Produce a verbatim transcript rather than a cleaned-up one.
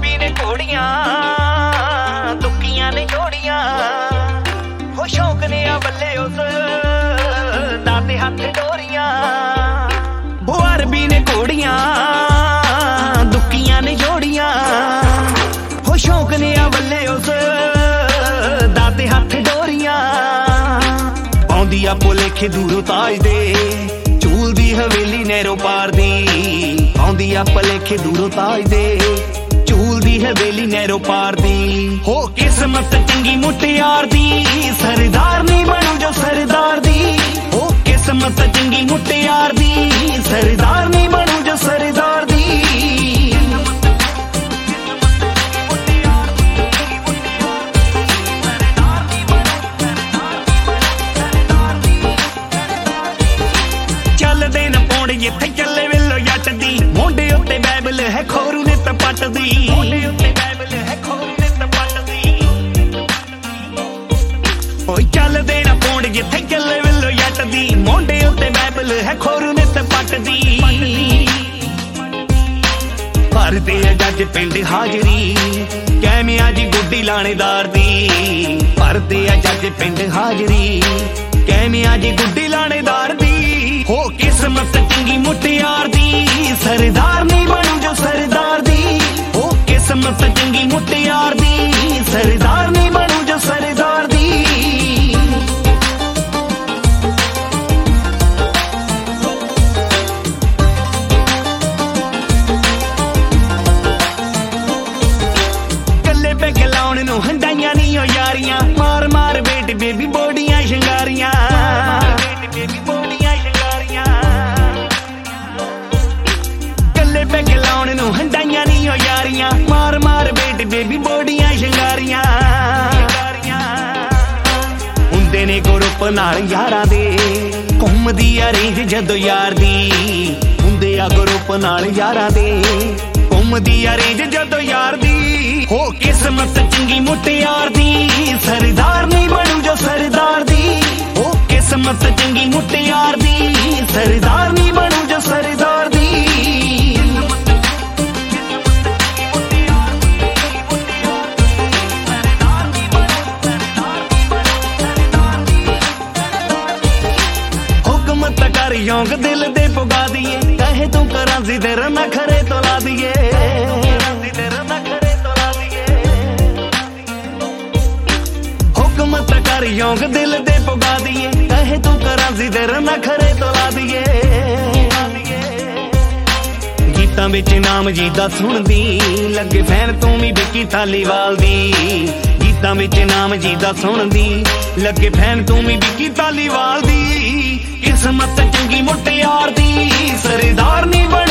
भी ने घोड़ियां दुखियां ने जोड़ियां हो शौक ने आ बल्ले उस दाते हाथ डोरियां बुआर भी ने घोड़ियां दुखियां ने जोड़ियां हो शौक ने आ बल्ले उस दाते हाथ डोरियां पाउंदी आ भुलेखे दूरों ताज दे झूल दी हवेली नैरो पार दी आउंदी आ भुलेखे दूरों ताज दे झूल दी हवेली नैरो पार दी हो किस्मत चंगी मुटियार दी सरदार नहीं बनू जो सरदार दी हो किस्मत चंगी मुटियार दी सरदार नहीं बनू जो सरदार दी चलदे न पौंड जिथे चले वेलो जट दी मोंडे उत्ते बाइबल है खोरू ने तपट दी मोंडे उत्ते बाइबल है खोरू ने तपट दी ओए चलदे न पौंड जिथे चले वेलो जट दी मोंडे उत्ते बाइबल है खोरू ने तपट दी भरदे जज पिंड हाजरी कैमिया जी गुड्डी लाणेदार दी भरदे जज पिंड हाजरी कैमिया जी गुड्डी लाणेदार दी हो किस्मत चंगी मुटियार दी सरदार नहीं बनू जो सरदार दी हो किस्मत चंगी मुटियार दी सरदार नहीं बनू जो सरदार दी कल्ले पैग लाउण नूं हंडाइयां नहीं हो यारियां मार मार बेटी बेबी बोडियां शंगारियां बेबी बोडियां पैग लाउण नूं हंडाइयां नहीं हो यारियां मार मार बेट बेबी बोडियां शंगारियां हुंदे ने ग्रुप नाल यारां दे घुमदी आ रेंज जदों यार दी हुंदे आ ग्रुप नाल यारां दे घुमदी आ रेंज जदों यार दी हो किस्मत चंगी मुटियार दी सरदार नहीं बनू जो सरदार दी हो किस्मत चंगी मुटियार दी सरदार नहीं बनू जो सरदार दी यौंग दिल दे पुगा दिए कहे तू करा जिधर न खरे तो ला दिए हुकमत कर यौंग दिल दे पुगा दिए कहे तू करा जिधर न खरे तो ला दिए गीतां विच नाम जी दा सुनदी लगे फैन तू भी बिकी धालीवाल दी गीतां विच नाम जी दा सुनदी लगे फैन तू भी बिकी धालीवाल दी किस्मत चंगी मुटियार दी सरदार नहीं बन